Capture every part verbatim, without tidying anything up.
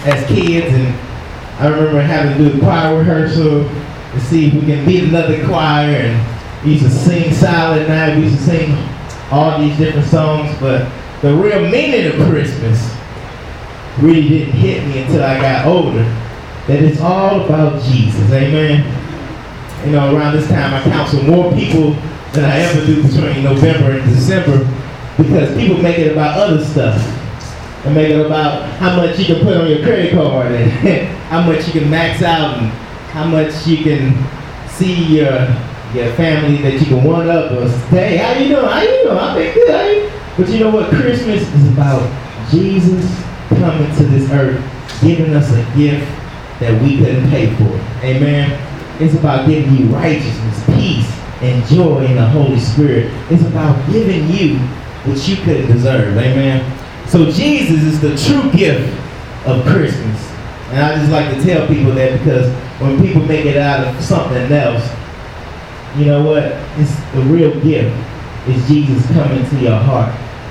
as kids, and I remember having to do the choir rehearsal to see if we can beat another choir, and we used to sing Silent Night, we used to sing all these different songs, but the real meaning of Christmas really didn't hit me until I got older, that it's all about Jesus, amen? You know, around this time I counsel more people than I ever do between November and December, because people make it about other stuff. And make it about how much you can put on your credit card, and how much you can max out, and how much you can see your your family that you can one up or say, hey, how you doing? How you doing? I've been good. How you? But you know what? Christmas is about Jesus coming to this earth, giving us a gift that we couldn't pay for. Amen. It's about giving you righteousness, peace, and joy in the Holy Spirit. It's about giving you what you couldn't deserve. Amen. So Jesus is the true gift of Christmas. And I just like to tell people that, because when people make it out of something else, you know what? It's the real gift is Jesus coming to your heart.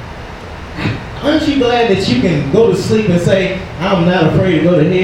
Aren't you glad that you can go to sleep and say, I'm not afraid to go to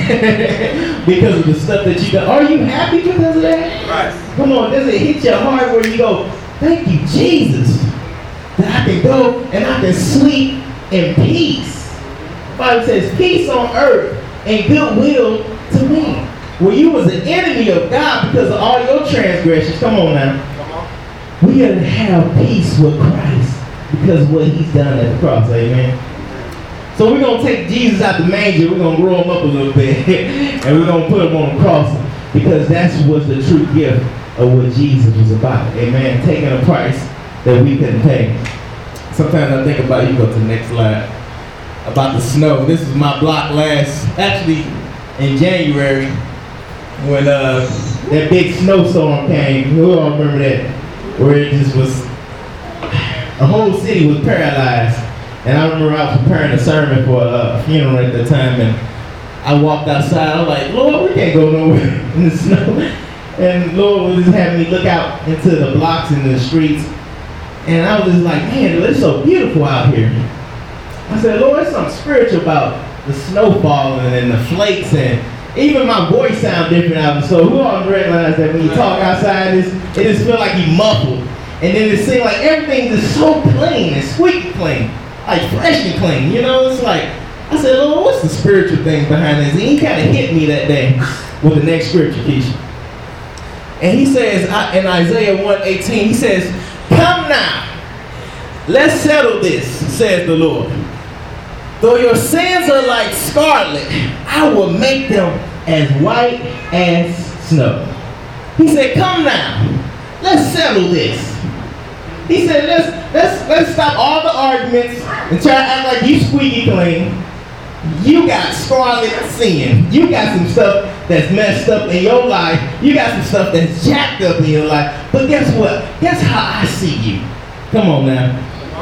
hell because of the stuff that you do? Are you happy because of that? Right. Come on, does it hit your heart where you go, thank you, Jesus, that I can go and I can sleep in peace? The Bible says, peace on earth and goodwill to men. Well, you was an enemy of God because of all your transgressions. Come on now. Come on. We gotta have peace with Christ because of what he's done at the cross. Amen. So we're going to take Jesus out the manger. We're going to grow him up a little bit. And we're going to put him on the cross, because that's what the true gift of what Jesus was about. Amen. Taking a price that we couldn't pay. Sometimes I think about, you go to the next slide, about the snow. This is my block last, actually in January, when uh, that big snowstorm came. You all remember that? Where it just was, the whole city was paralyzed. And I remember I was preparing a sermon for a funeral at the time, and I walked outside. I was like, Lord, we can't go nowhere in the snow. And Lord was just having me look out into the blocks and the streets. And I was just like, man, it's so beautiful out here. I said, Lord, there's something spiritual about the snow falling and the flakes, and even my voice sounds different out. So who all realize that when you talk outside, it's, it just feels like you muffled. And then it seems like everything's just so clean and squeaky clean, like fresh and clean. You know, it's like, I said, Lord, what's the spiritual thing behind this? And he kind of hit me that day with the next scripture, Keisha. And he says in Isaiah one eighteen, he says, come now, let's settle this, says the Lord. Though your sins are like scarlet, I will make them as white as snow. He said, come now, let's settle this. He said, let's let's let's stop all the arguments and try to act like you squeaky clean. You got scarlet sin. You got some stuff that's messed up in your life. You got some stuff that's jacked up in your life. But guess what? Guess how I see you. Come on now.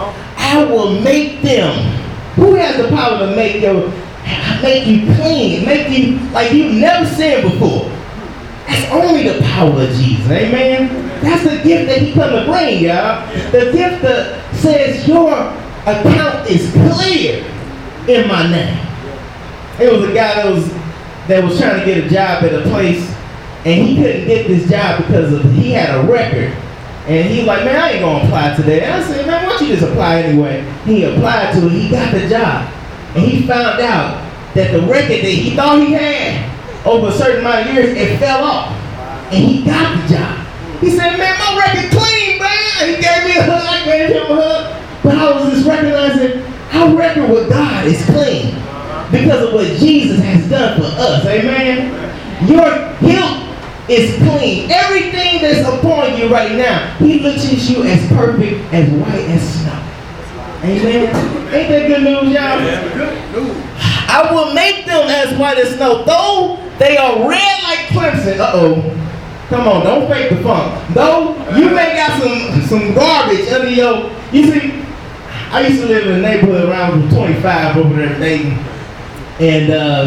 I will make them. Who has the power to make your make you clean, make you like you've never sinned before? That's only the power of Jesus. Amen. That's the gift that he come to bring, y'all. The gift that says your account is clear in my name. It was a guy that was that was trying to get a job at a place, and he couldn't get this job because of he had a record. And he was like, man, I ain't gonna apply today. And I said, man, why don't you just apply anyway? He applied to it, he got the job. And he found out that the record that he thought he had over a certain amount of years, it fell off. And he got the job. He said, man, my record clean, man. He gave me a hug, I gave him a hug. But I was just recognizing our record with God is clean because of what Jesus has done for us. Amen. Your guilt is clean. Everything that's upon you right now, he looks at you as perfect, as white as snow. Amen. Ain't that good news, y'all? I will make them as white as snow, though they are red like crimson. Uh-oh. Come on, don't fake the funk. Though you may got some, some garbage under your, you see, I used to live in a neighborhood around twenty-five over there in Dayton. And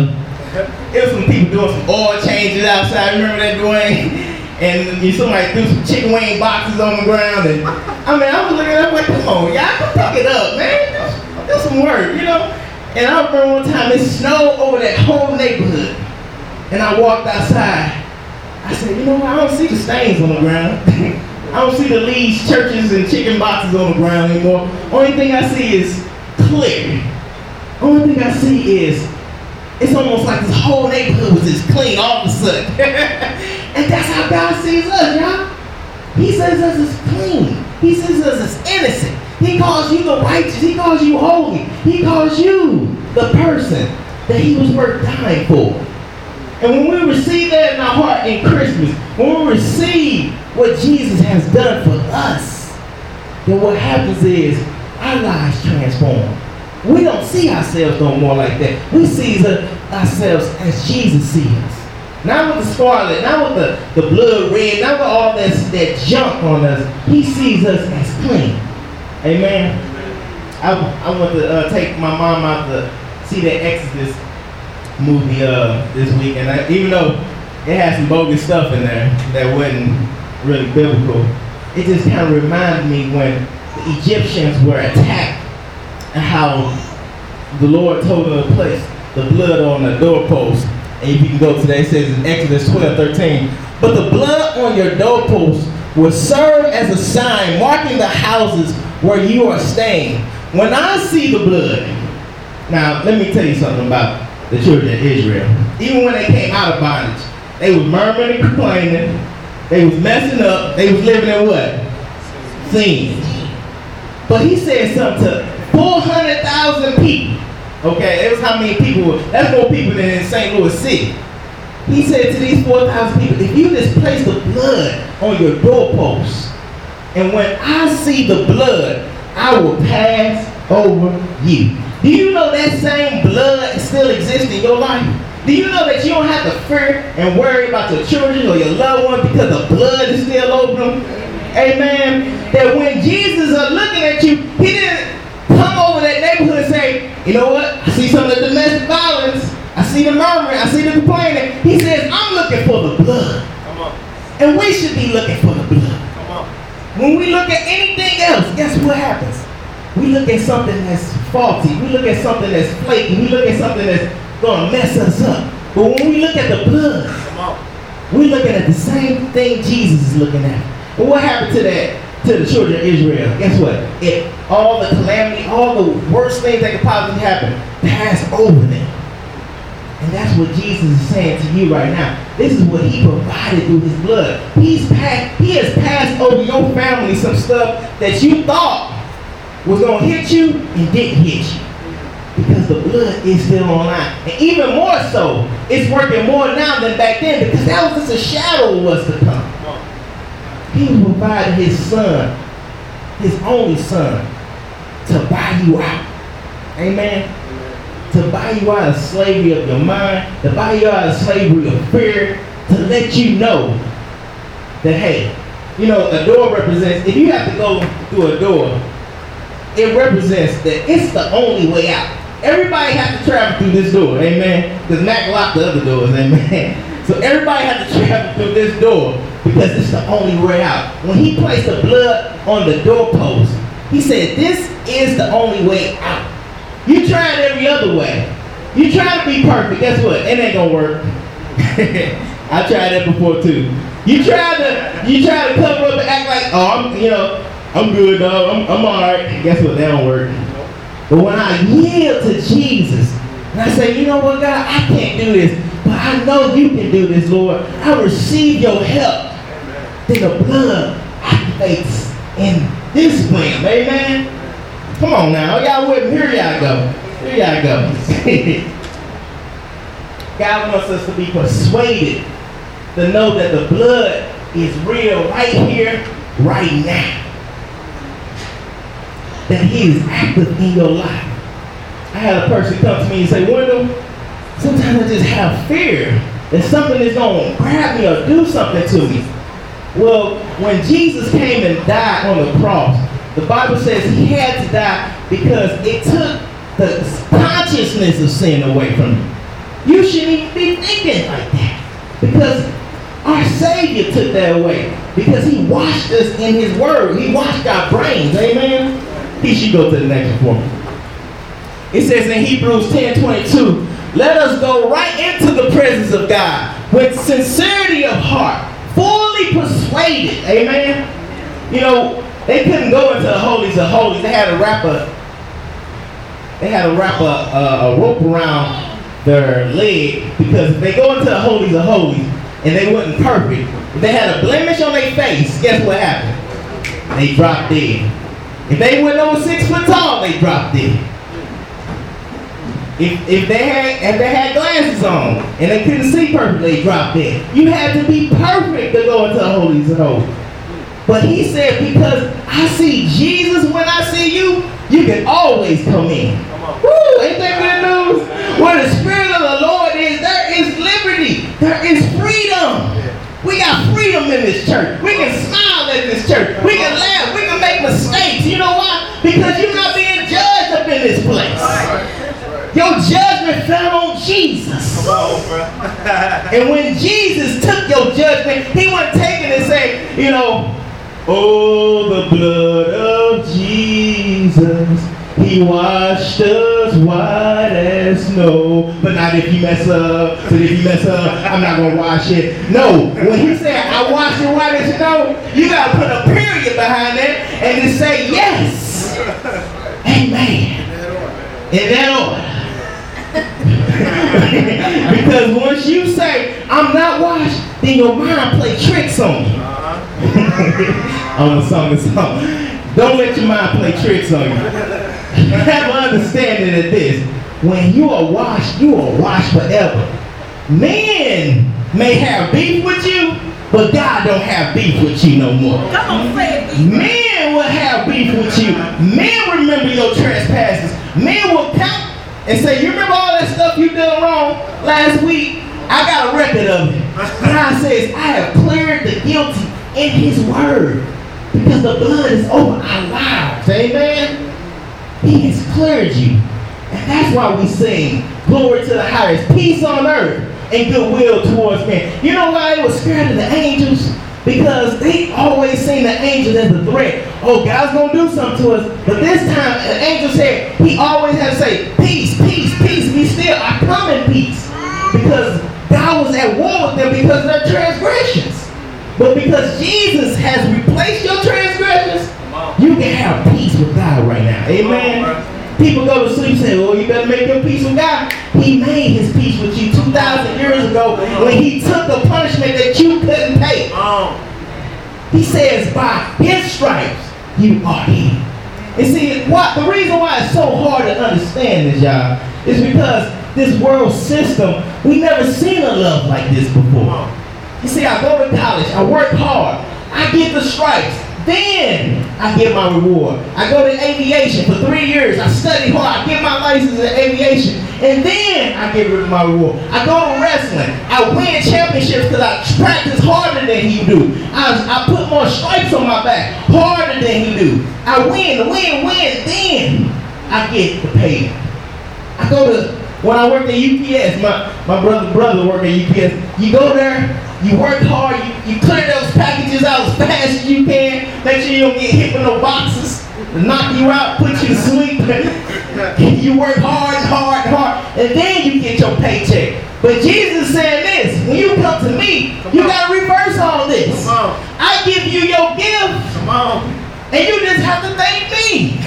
uh, there was some people doing some oil changes outside. Remember that, Dwayne? And you somebody threw some chicken wing boxes on the ground. And I mean, I was looking up like, come on, y'all can pick it up, man. Do some work, you know? And I remember one time it snowed over that whole neighborhood. And I walked outside. I said, you know what, I don't see the stains on the ground. I don't see the Lee's churches and chicken boxes on the ground anymore. Only thing I see is clear. Only thing I see is, it's almost like this whole neighborhood was just clean all of a sudden. And that's how God sees us, y'all. He sees us as clean. He sees us as innocent. He calls you the righteous. He calls you holy. He calls you the person that he was worth dying for. And when we receive that in our heart in Christmas, when we receive what Jesus has done for us, then what happens is our lives transform. We don't see ourselves no more like that. We see ourselves as Jesus sees us. Not with the scarlet, not with the, the blood red, not with all that, that junk on us. He sees us as clean. Amen. I, I went to uh, take my mom out to see that Exodus movie uh, this week, and I, even though it had some bogus stuff in there that wasn't really biblical, it just kind of reminded me when the Egyptians were attacked and how the Lord told them to place the blood on the doorpost. And if you can go to that, it says in Exodus twelve thirteen, but the blood on your doorpost will serve as a sign marking the houses where you are staying. When I see the blood, now let me tell you something about the children of Israel. Even when they came out of bondage, they was murmuring and complaining. They was messing up. They was living in what? Sin. But he said something to four hundred thousand people. Okay, that was how many people were. That's more people than in Saint Louis City. He said to these four thousand people, if you just place the blood on your doorposts, and when I see the blood, I will pass over you. Do you know that same blood still exists in your life? Do you know that you don't have to fear and worry about your children or your loved ones because the blood is still over them? Amen. That when Jesus is looking at you, he didn't come over that neighborhood and say, you know what? I see some of the domestic violence. I see the murmuring. I see the complaining. He says, I'm looking for the blood. Come on. And we should be looking for the blood. Come on. When we look at anything else, guess what happens? We look at something that's faulty. We look at something that's flaky. We look at something that's going to mess us up. But when we look at the blood, come on, we're looking at the same thing Jesus is looking at. And what happened to that? To the children of Israel? Guess what? It all the calamity, all the worst things that could possibly happen, passed over them. And that's what Jesus is saying to you right now. This is what he provided through his blood. He's passed, he has passed over your family some stuff that you thought was going to hit you and didn't hit you. Because the blood is still online. And even more so, it's working more now than back then because that was just a shadow of what's to come. He provided his son, his only son, to buy you out. Amen? Amen. To buy you out of slavery of your mind, to buy you out of slavery of fear, to let you know that, hey, you know, a door represents, if you have to go through a door, it represents that it's the only way out. Everybody has to travel through this door, amen? Because Mac locked the other doors, amen? So everybody has to travel through this door because it's the only way out. When he placed the blood on the doorpost, he said, this is the only way out. You tried every other way. You try to be perfect, guess what? It ain't gonna work. I tried that before too. You try to you try to cover up and act like, oh, I'm, you know, I'm good, dog. I'm, I'm all right. Guess what? That don't work. But when I yield to Jesus, and I say, you know what, God, I can't do this, but I know you can do this, Lord. I receive your help. Then the blood activates in this realm. Amen? Come on now. Y'all with me? Here y'all go. Here y'all go. God wants us to be persuaded to know that the blood is real right here, right now. That he is active in your life. I had a person come to me and say, Wendell, sometimes I just have fear that something is going to grab me or do something to me. Well, when Jesus came and died on the cross, the Bible says he had to die because it took the consciousness of sin away from you. You shouldn't even be thinking like that because our Savior took that away because he washed us in his word. He washed our brains. Amen? He should go to the next one for me. It says in Hebrews ten twenty-two, let us go right into the presence of God with sincerity of heart, fully persuaded. Amen. You know, they couldn't go into the holies of holies. They had to wrap a, they had to wrap a, a, a rope around their leg, because if they go into the holies of holies and they wasn't perfect, if they had a blemish on their face, guess what happened? They dropped dead. If they went over six foot tall, they dropped dead. If, if they had if they had glasses on and they couldn't see perfectly, they dropped dead. You had to be perfect to go into the holies of holies. But he said, because I see Jesus when I see you, you can always come in. Woo, ain't that good news? Where the Spirit of the Lord is, there is liberty. There is freedom. We got freedom in this church. We can smile at this church. We can laugh. We can make mistakes. You know why? Because you're not being judged up in this place. Your judgment fell on Jesus. And when Jesus took your judgment, he wasn't taking it and saying, you know, oh, the blood of Jesus, he washed us white as snow. But not if you mess up. So if you mess up, I'm not going to wash it. No, when he said, I washed it white as snow, you got to put a period behind that and to say, yes. Amen. In that order. Because once you say, I'm not washed, then your mind play tricks on you. I'm a song a song. Don't let your mind play tricks on you. Have an understanding of this. When you are washed, you are washed forever. Men may have beef with you, but God don't have beef with you no more. Come on, say it. Men will have beef with you. Men remember your trespasses. Men will count and say, you remember all that stuff you did wrong last week? I got a record of it. God says, I have cleared the guilty in his word, because the blood is over our lives. Amen. He has cleared you. And that's why we sing, glory to the highest, peace on earth and goodwill towards men. You know why they were scared of the angels? Because they always seen the angels as a threat. Oh, God's going to do something to us. But this time, the angel said, he always had to say, peace, peace, peace. Be still. I come in peace. Because God was at war with them because of their transgressions. But because Jesus has replaced your transgressions, you can have peace with God right now. Amen. People go to sleep and say, well, you better make your peace with God. He made his peace with you two thousand years ago when he took a punishment that you couldn't take. He says, by his stripes, you are healed. And see, what, the reason why it's so hard to understand this, y'all, is because this world system, we never seen a love like this before. You see, I go to college, I work hard, I get the stripes, then I get my reward. I go to aviation for three years, I study hard, I get my license in aviation, and then I get my reward. I go to wrestling, I win championships because I practice harder than he do. I, I put more stripes on my back, harder than he do. I win, win, win, then I get the pay. I go to, when I work at U P S, my, my brother brother work at U P S, you go there, you work hard, you, you clear those packages out as fast as you can, make sure you don't get hit with no boxes, knock you out, put you to sleep. You work hard, hard, hard, and then you get your paycheck. But Jesus is saying this, when you come to me, you got to reverse all this. I give you your gift, and you just have to thank me.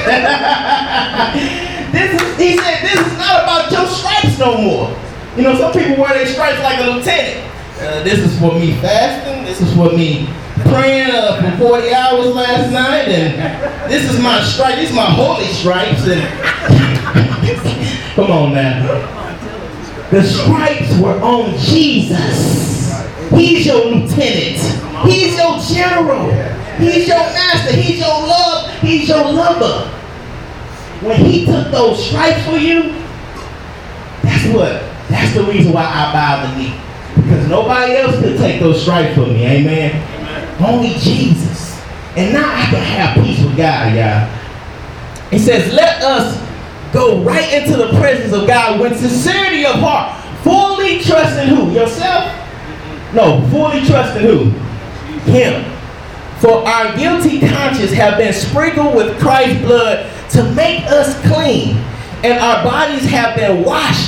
This is, he said, this is not about your stripes no more. You know, some people wear their stripes like a lieutenant. Uh, this is for me fasting. This is for me praying uh, for forty hours last night. And this is my stripe. These are my holy stripes. And come on now. The stripes were on Jesus. He's your lieutenant. He's your general. He's your master. He's your love. He's your lover. When he took those stripes for you, that's what, that's the reason why I bow the knee. Because nobody else could take those stripes for me, amen? Amen. Only Jesus. And now I can have peace with God, y'all. He says, let us go right into the presence of God with sincerity of heart, fully trusting who? Yourself? No, fully trusting who? Him. For our guilty conscience have been sprinkled with Christ's blood to make us clean, and our bodies have been washed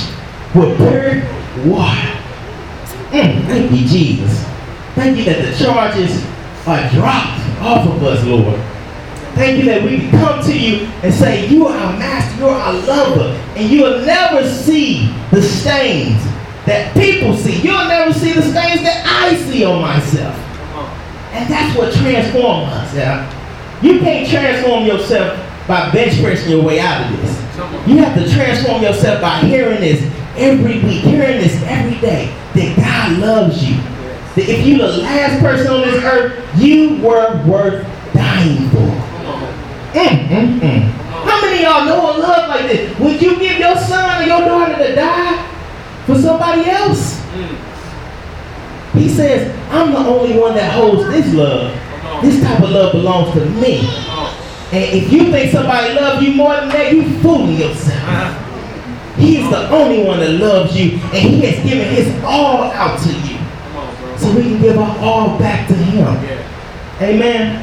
with pure water. Mm, thank you, Jesus. Thank you that the charges are dropped off of us, Lord. Thank you that we can come to you and say, you are our master, you are our lover, and you will never see the stains that people see. You'll never see the stains that I see on myself. And that's what transforms us. Yeah? You can't transform yourself by bench pressing your way out of this. You have to transform yourself by hearing this every week, hearing this every day, that God loves you. That if you're the last person on this earth, you were worth dying for. Mm, mm, mm. How many of y'all know a love like this? Would you give your son or your daughter to die for somebody else? He says, I'm the only one that holds this love. This type of love belongs to me. And if you think somebody loves you more than that, you fooling yourself. He is the only one that loves you, and he has given his all out to you. So we can give our all back to him. Amen.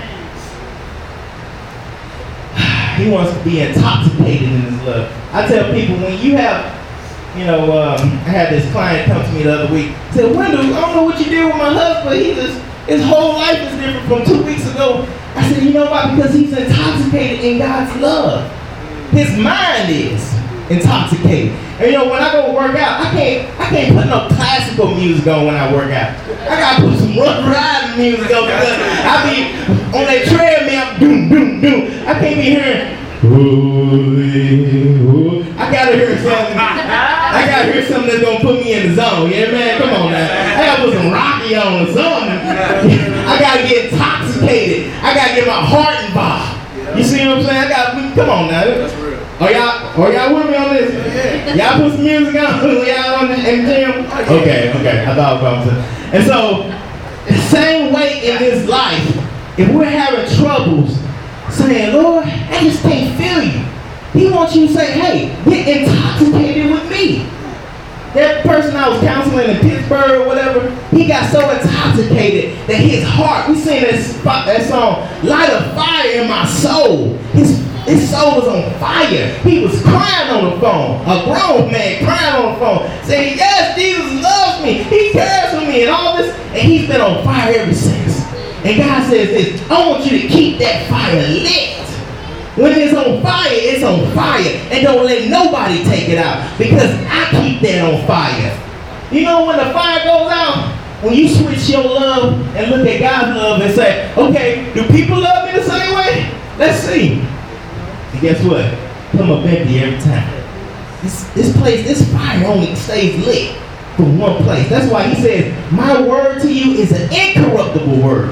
He wants to be intoxicated in his love. I tell people, when you have, you know, um, I had this client come to me the other week. He said, Wendell, I don't know what you did with my husband. He just, his whole life is different from two weeks ago. I said, you know why? Because he's intoxicated in God's love. His mind is intoxicated. And you know, when I go work out, I can't I can't put no classical music on when I work out. I gotta put some rough riding music on because I be on that treadmill, doom, doom, doom. I can't be hearing, ooh, ooh. I gotta hear something. I gotta hear something that's gonna put me in the zone. Yeah, man, come on now. I gotta put some Rocky on or something. I gotta get intoxicated. I gotta get my heart involved. You see what I'm saying? I gotta, come on now. That's real. Are y'all, are y'all with me on this? Y'all put some music on? Y'all on the, in the gym? Okay, okay. I thought about it. And so, the same way in this life, if we're having troubles saying, Lord, I just can't feel you. He wants you to say, hey, get intoxicated with me. That person I was counseling in Pittsburgh or whatever, he got so intoxicated that his heart, we sing that, spot, that song, light a fire in my soul. His His soul was on fire. He was crying on the phone. A grown man crying on the phone, saying, yes, Jesus loves me. He cares for me and all this. And he's been on fire ever since. And God says this, I want you to keep that fire lit. When it's on fire, it's on fire. And don't let nobody take it out, because I keep that on fire. You know, when the fire goes out, when you switch your love and look at God's love and say, okay, do people love me the same way? Let's see. And guess what? Come up empty every time. This, this place, this fire only stays lit from one place. That's why he says, my word to you is an incorruptible word.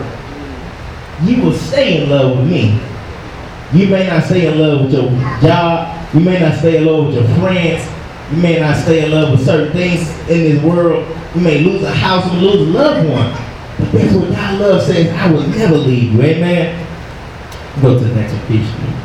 You will stay in love with me. You may not stay in love with your job. You may not stay in love with your friends. You may not stay in love with certain things in this world. You may lose a house or lose a loved one. But that's what God love says, I will never leave you. Amen? Go to the next one.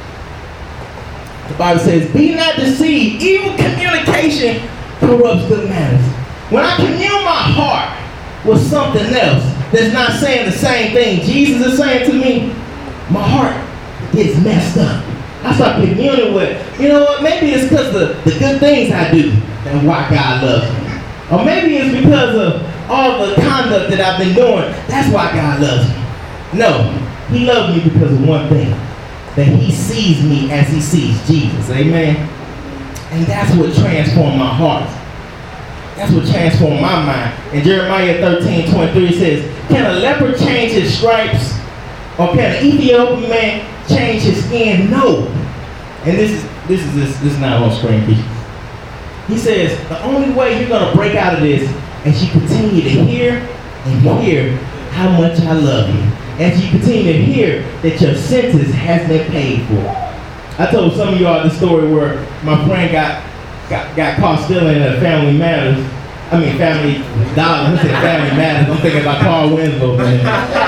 The Bible says, be not deceived. Evil communication corrupts good manners. When I commune my heart with something else that's not saying the same thing Jesus is saying to me, my heart gets messed up. I start communing with, you know what, maybe it's because of the good things I do and why God loves me. Or maybe it's because of all the conduct that I've been doing. That's why God loves me. No, he loves me because of one thing. That he sees me as he sees Jesus. Amen. And that's what transformed my heart. That's what transformed my mind. In Jeremiah thirteen twenty-three it says, can a leper change his stripes? Or can an Ethiopian man change his skin? No. And this is this is this, this is not on screen, people. He says, the only way you're gonna break out of this is you continue to hear and hear how much I love you. As you continue to hear that your sentence has been paid for. I told some of y'all the story where my friend got got, got caught stealing at Family Matters. I mean, Family Dollar. He said Family Matters. I'm thinking about Carl Winslow, man.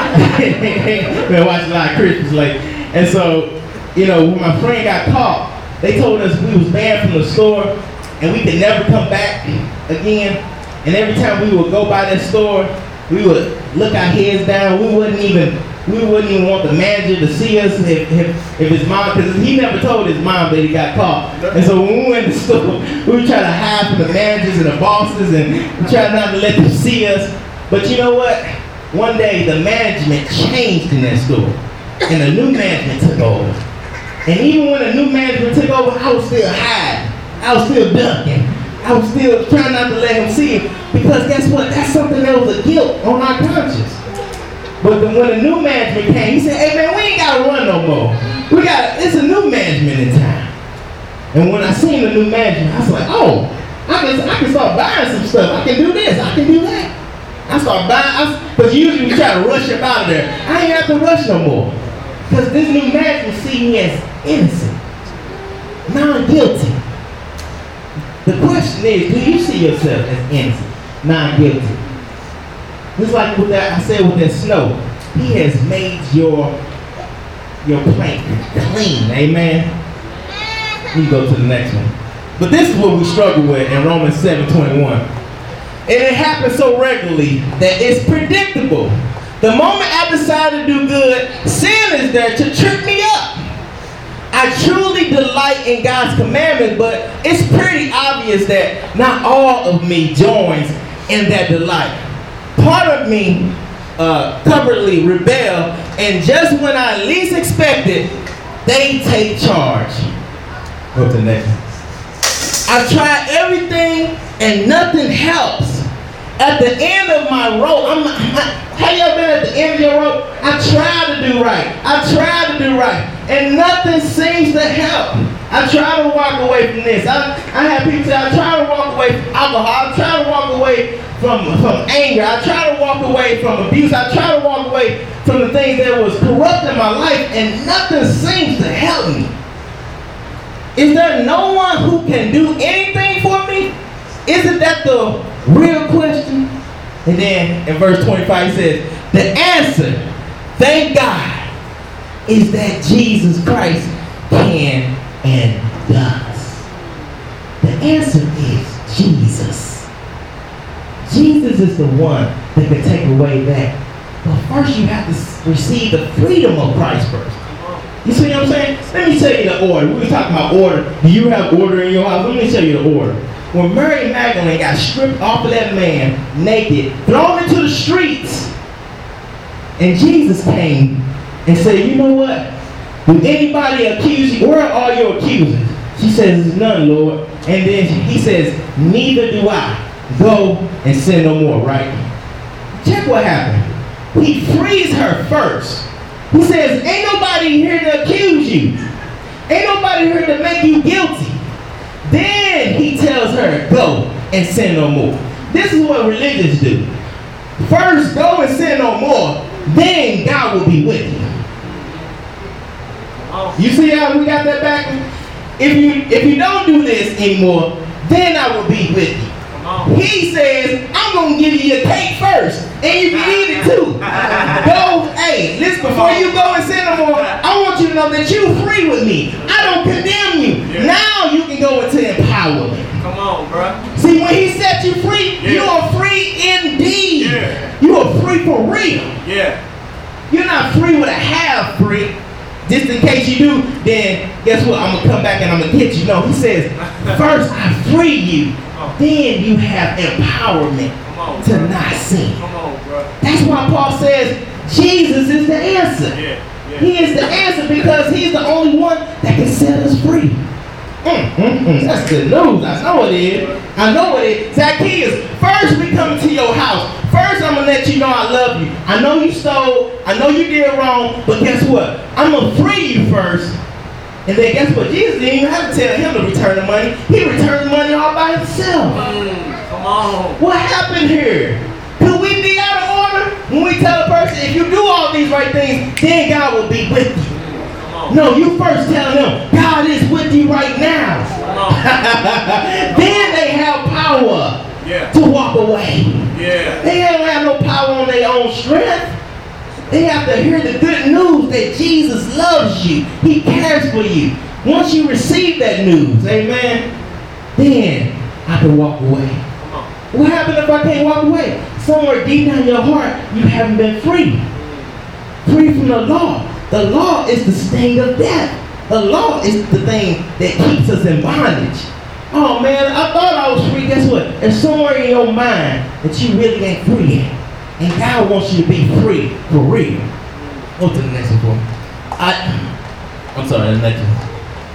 Been watching a lot of Christmas late. And so, you know, when my friend got caught, they told us we was banned from the store and we could never come back again. And every time we would go by that store, we would look our heads down. We wouldn't even We wouldn't even want the manager to see us if, if, if his mom, because he never told his mom that he got caught. And so when we went to store, we would try to hide from the managers and the bosses and we tried not to let them see us. But you know what? One day the management changed in that store and a new management took over. And even when a new management took over, I was still hiding. I was still ducking. I was still trying not to let him see it. Because guess what? That's something that was a guilt on our conscience. But then when a new management came, he said, hey man, we ain't gotta run no more. We got, it's a new management in town. And when I seen the new management, I was like, oh, I can, I can start buying some stuff. I can do this, I can do that. I start buying, because usually we try to rush him out of there. I ain't have to rush no more. Because this new management see me as innocent, non-guilty. The question is, do you see yourself as innocent, non-guilty? Just like with that, I said with that snow, he has made your your plank clean, amen? You go to the next one. But this is what we struggle with in Romans seven twenty-one. And it happens so regularly that it's predictable. The moment I decide to do good, sin is there to trip me up. I truly delight in God's commandments, but it's pretty obvious that not all of me joins in that delight. Part of me uh, covertly rebel, and just when I least expect it, they take charge. Go to the next. I've tried everything and nothing helps. At the end of my rope, I'm, have you ever been at the end of your rope? I try to do right. I try to do right. And nothing seems to help. I try to walk away from this. I, I have people say, I try to walk away from alcohol. I try to walk away from, from anger. I try to walk away from abuse. I try to walk away from the things that was corrupting my life, and nothing seems to help me. Is there no one who can do anything for me? Isn't that the real question? And then in verse twenty-five he says, the answer, thank God, is that Jesus Christ can and does. The answer is Jesus. Jesus is the one that can take away that. But first you have to receive the freedom of Christ first. You see what I'm saying? Let me tell you the order. We were talking about order. Do you have order in your house? Let me tell you the order. When Mary Magdalene got stripped off of that man, naked, thrown into the streets, and Jesus came and said, you know what? Did anybody accuse you? Where are all your accusers? She says, there's none, Lord. And then he says, neither do I. Go and sin no more, right? Check what happened. He frees her first. He says, ain't nobody here to accuse you. Ain't nobody here to make you guilty. Then he tells her, go and sin no more. This is what religions do. First, go and sin no more. Then God will be with you. You see how we got that back? If you if you don't do this anymore, then I will be with you. He says, I'm going to give you your cake first, and you can eat it too. Go, hey, listen, before you go and sin no more, I want you to know that you're free with me. I don't condemn you. Yeah. Now you can go into empowerment. Come on, bro. See, when he set you free, yeah. You are free indeed. Yeah. You are free for real. Yeah. You're not free with a half free. Just in case you do, then guess what? I'm going to come back and I'm going to get you. No, he says, first I free you. Then you have empowerment on, to bro. Not sin. Come on, bro. That's why Paul says Jesus is the answer. Yeah, yeah. He is the answer because he's the only one that can set us free. Mm, mm, mm. That's good news. I know it is. I know it is. Zacchaeus, first we come to your house. First I'm going to let you know I love you. I know you stole. I know you did wrong. But guess what? I'm going to free you first. And then guess what? Jesus didn't even have to tell him to return the money. He returned the money all by himself. Mm, come on. What happened here? Could we be out of order when we tell a person, if you do all these right things, then God will be with you? Mm, no, you first tell them, God is with you right now. Then they have power yeah. to walk away. Yeah. They don't have no power on their own strength. They have to hear the good news that Jesus loves you. He cares for you. Once you receive that news, amen, then I can walk away. What happened if I can't walk away? Somewhere deep down in your heart, you haven't been free. Free from the law. The law is the sting of death. The law is the thing that keeps us in bondage. Oh man, I thought I was free. Guess what? There's somewhere in your mind that you really ain't free yet. And God wants you to be free for real. Go to the next one for me. I, I'm sorry, the next one.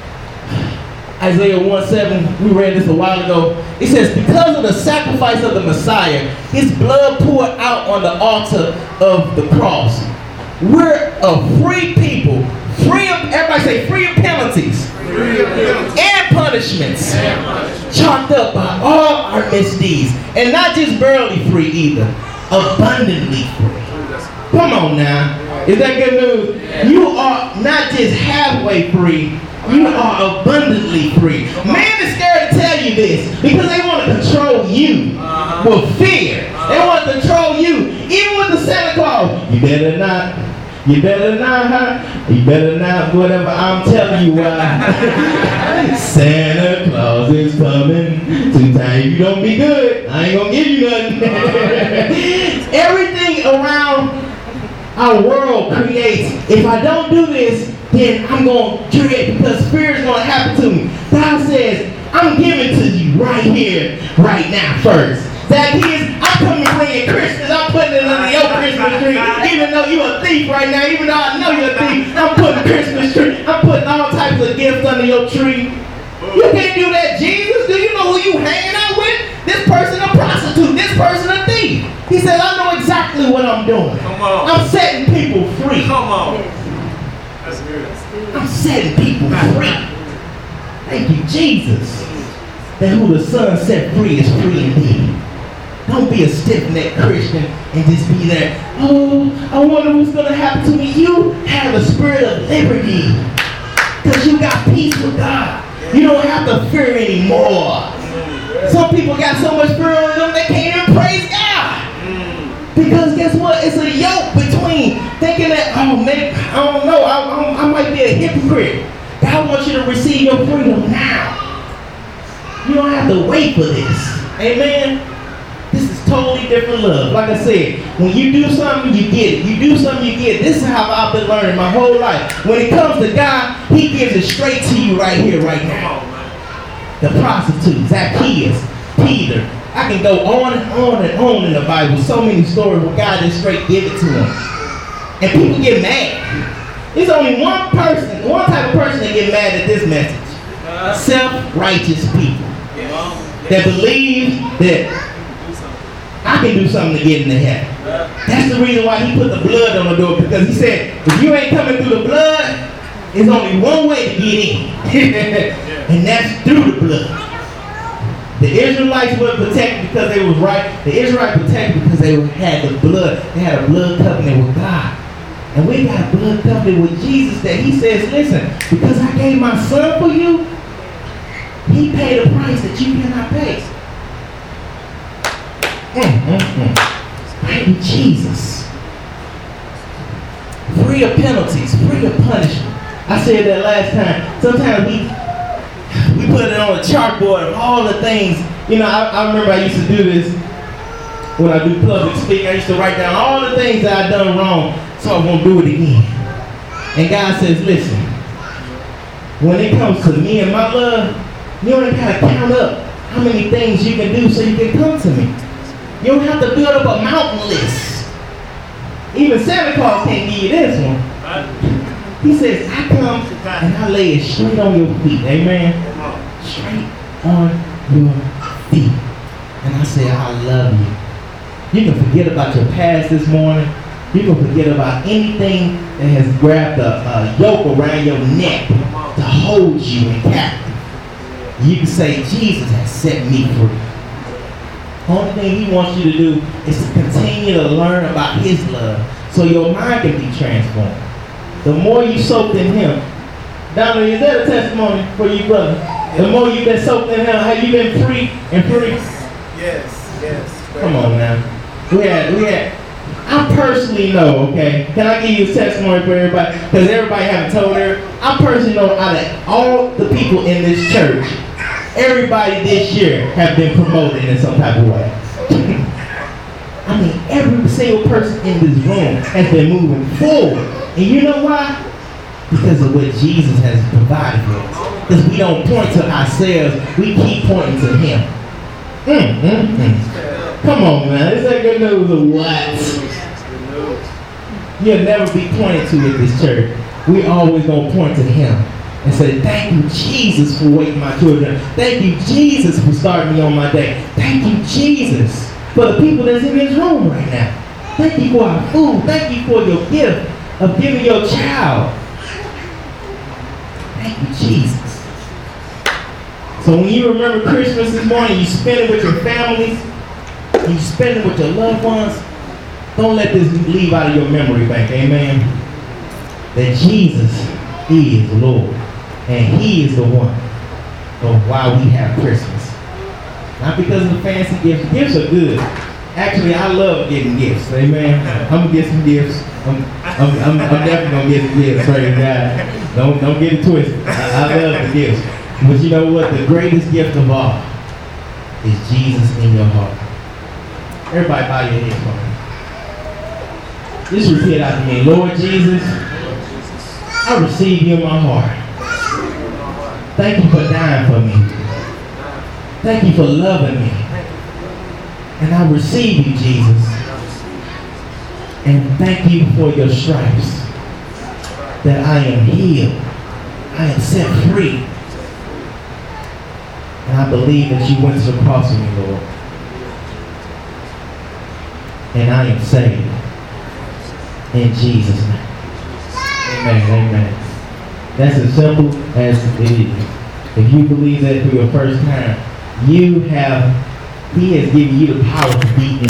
Isaiah one seven, we read this a while ago. It says, because of the sacrifice of the Messiah, his blood poured out on the altar of the cross. We're a free people. Free of, everybody say, free of penalties. Free of penalties. And punishments. And punishments. Chalked up by all our misdeeds. And not just barely free either. Abundantly free. Come on now. Is that good news? Yeah. You are not just halfway free. You are abundantly free. Man is scared to tell you this because they want to control you uh-huh. with fear. Uh-huh. They want to control you. Even with the Santa Claus. You better not. You better not, huh? You better not, whatever I'm telling you why. Santa Claus is coming to town. You don't be good, I ain't gonna give you nothing. Everything around our world creates, if I don't do this, then I'm going to create because fear is going to happen to me. God says, I'm giving to you right here, right now, first. Zacchaeus, I'm coming bringing Christmas. I'm putting it under your Christmas tree. Even though you're a thief right now, even though I know you're a thief, I'm putting Christmas tree. I'm putting all types of gifts under your tree. You can't do that, Jesus. Do you know who you hanging out with? This person a prostitute. This person a thief. He said, I know exactly what I'm doing. Come on. I'm setting people free. Come on. That's good. I'm setting people free. Thank you, Jesus. That who the Son set free is free indeed. Don't be a stiff-necked Christian and just be there. Oh, I wonder what's going to happen to me. You have a spirit of liberty because you got peace with God. You don't have to fear anymore. Some people got so much fear on them they can't even praise God. Because guess what? It's a yoke between thinking that, oh man, I don't know, I, I, I might be a hypocrite. God wants you to receive your freedom now. You don't have to wait for this. Amen? This is totally different love. Like I said, when you do something, you get it. You do something, you get it. This is how I've been learning my whole life. When it comes to God, he gives it straight to you right here, right now. The prostitute, Zacchaeus, Peter. I can go on and on and on in the Bible. So many stories where God just straight give it to them. And people get mad. There's only one person, one type of person that get mad at this message. Self-righteous people. That believe that I can do something to get into heaven. That's the reason why he put the blood on the door. Because he said, if you ain't coming through the blood, there's only one way to get in. And that's through the blood. The Israelites were protected because they was right. The Israelites protected because they had the blood. They had a blood covenant with God. And we got a blood covenant with Jesus that he says, listen, because I gave my son for you, he paid a price that you cannot pay. Mm, mm, mm. Thank you, Jesus. Free of penalties, free of punishment. I said that last time. Sometimes we we put it on a chalkboard of all the things. You know, I, I remember I used to do this when I do public speaking. I used to write down all the things that I've done wrong so I won't do it again. And God says, listen, when it comes to me and my love, you don't got to count up how many things you can do so you can come to me. You don't have to build up a mountain list. Even Santa Claus can't give you this one. He says, I come and I lay it straight on your feet. Amen? Straight on your feet. And I say, I love you. You can forget about your past this morning. You can forget about anything that has grabbed a, a yoke around your neck to hold you in captive. You can say, Jesus has set me free. The only thing he wants you to do is to continue to learn about his love so your mind can be transformed. The more you soaked in him. Donald, is that a testimony for you, brother? Yes. The more you've been soaked in him, have you been free and free? Yes, yes. Come on now. We had, we had, I personally know, okay, can I give you a testimony for everybody? Because everybody haven't told her. I personally know out of all the people in this church, everybody this year have been promoted in some type of way. I mean, every single person in this room has been moving forward. And you know why? Because of what Jesus has provided for us. Because we don't point to ourselves, we keep pointing to Him. Mm, mm, mm. Come on, man. Is that good news or what? You'll never be pointed to at this church. We always gonna point to Him and say, thank you, Jesus, for waking my children. Thank you, Jesus, for starting me on my day. Thank you, Jesus, for the people that's in this room right now. Thank you for our food. Thank you for your gift of giving your child. Thank you, Jesus. So when you remember Christmas this morning, you spend it with your families, and you spend it with your loved ones, don't let this leave out of your memory bank, amen? That Jesus is Lord, and He is the one of why we have Christmas. Not because of the fancy gifts. Gifts are good. Actually, I love getting gifts, amen? I'm going to get some gifts. I'm, I'm, I'm, I'm definitely going to get some gifts, praise God. Don't, don't get it twisted. I, I love the gifts. But you know what? The greatest gift of all is Jesus in your heart. Everybody bow your heads for me. Just repeat after me. Lord Jesus, I receive you in my heart. Thank you for dying for me. Thank you for loving me. And I receive you, Jesus. And thank you for your stripes. That I am healed. I am set free. And I believe that you went to the cross for me, Lord. And I am saved. In Jesus' name. Amen, amen. That's as simple as it is. If you believe that for your first time, you have, He has given you the power to be in